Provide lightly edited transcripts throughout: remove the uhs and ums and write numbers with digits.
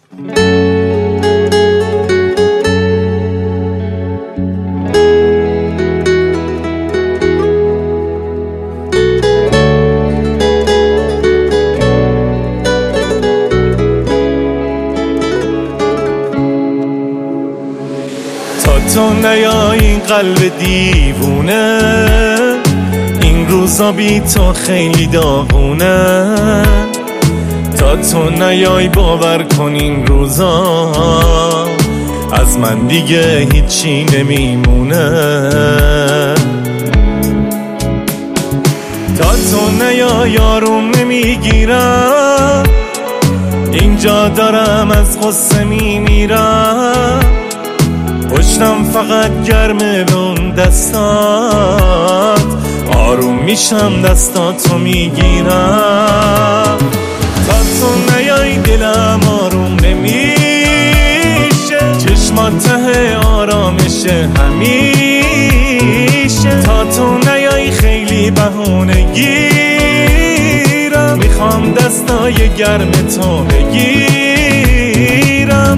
تو نیای این قلب دیوونه، این روزا بی تو خیلی داغونه. تا تو نیای باور کن این روزا از من دیگه هیچی نمیمونه. تا تو نیای آروم نمیگیرم، اینجا دارم از غصه میمیرم. پشتم فقط گرمه به اون دستات، آروم میشم دستاتو میگیرم. تا تو نیای دلم آروم نمیشه، چشمات ته آرامشه همیشه. تا تو نیای خیلی بهونه گیرم، میخوام دستای گرم تو بگیرم.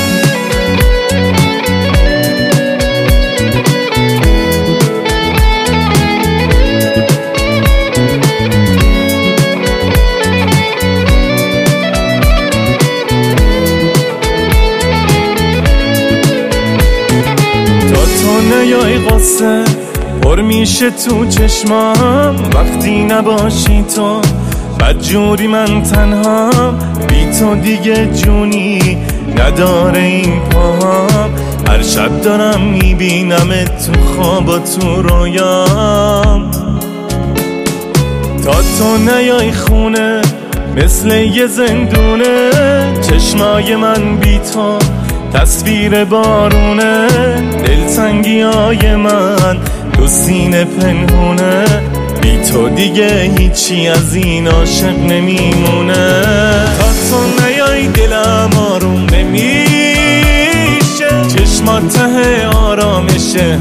نیای غصه پر میشه تو چشمام، وقتی نباشی تو بدجوری من تنهام. بی تو دیگه جونی نداره این پاهام، هر شب دارم میبینمت تو خواب و تو رویام. تا تو نیای خونه مثل یه زندونه، چشمای من بی تو تصویر بارونه. دلتنگی های من تو سینه پنهونه، بی تو دیگه هیچی از این عاشق نمیمونه. تا تو نیای دلم آروم نمیشه، چشمات ته آرامشه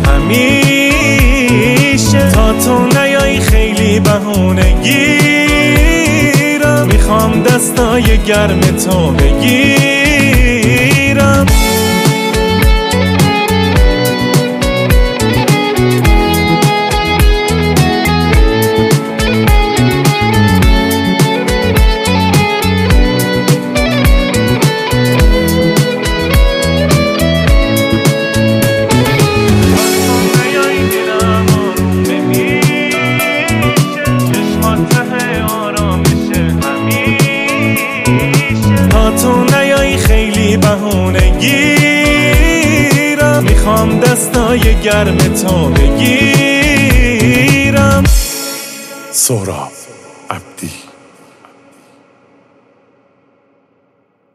همیشه. تا تو نیای خیلی بهونه گیرم، میخوام دستای گرم تو بگیرم. تو نیای خیلی بهونه گیرم، میخوام دستای گرم تو بگیرم. سهراب عبدی.